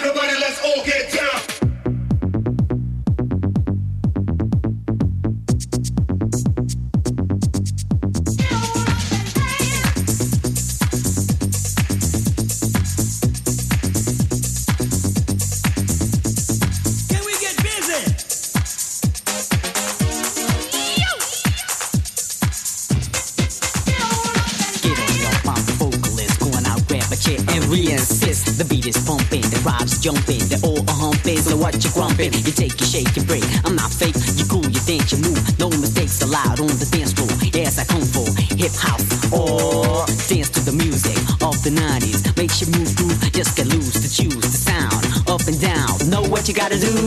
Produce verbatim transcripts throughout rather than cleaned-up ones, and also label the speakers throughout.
Speaker 1: Everybody, let's all get down.
Speaker 2: Insist the beat is pumping, the crowd's jumping, they're all a humping. So what you grumping? You take your shake and break. I'm not fake, you cool, you dance, you move. No mistakes allowed on the dance floor. Yes, I come for hip house or dance to the music of the nineties. Makes you move through, just get loose to choose the sound. Up and down, know what you gotta do.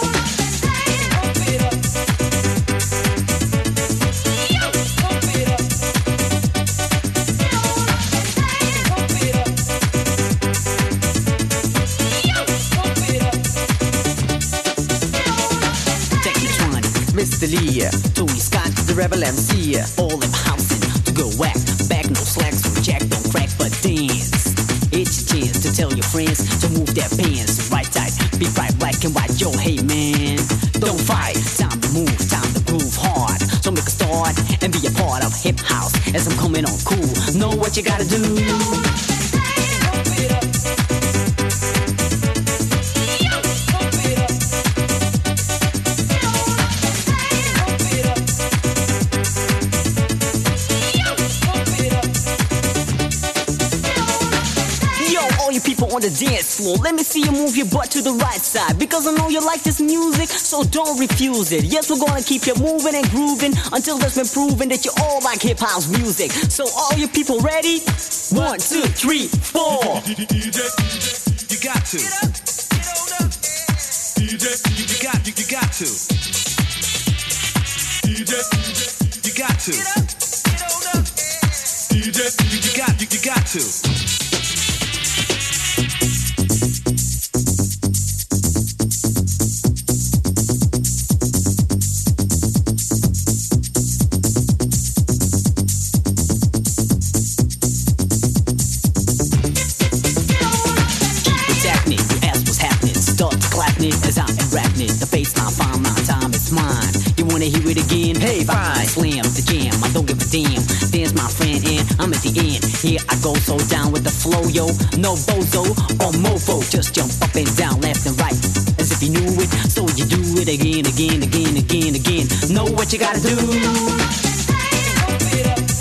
Speaker 2: Mister Lee, Tony Scott, the rebel M C, all in housing to go whack, back no slacks, so jack don't crack but dance. It's your chance to tell your friends to move their pants right side, be right black and white. Yo, hey man, don't fight, time to move, time to groove hard. So make a start and be a part of hip house as I'm coming on cool. Know what you gotta do. On the dance floor, let me see you move your butt to the right side, because I know you like this music, so don't refuse it. Yes, we're gonna keep you moving and grooving until it's been proven that you all like hip house music. So all you people ready? One, two, three, four.
Speaker 3: D J, you got to. D J, you got, you, you got to. D J, you got to. D J, you, you got, you, you got to.
Speaker 2: As I'm rapping it, the bassline fine, my time is mine. You wanna hear it again? Hey, fine. Slam the jam, I don't give a damn. Dance my friend and I'm at the end. Here I go, so down with the flow, yo. No bozo or mofo, just jump up and down, left and right, as if you knew it. So you do it again, again, again, again, again. Know what you gotta do.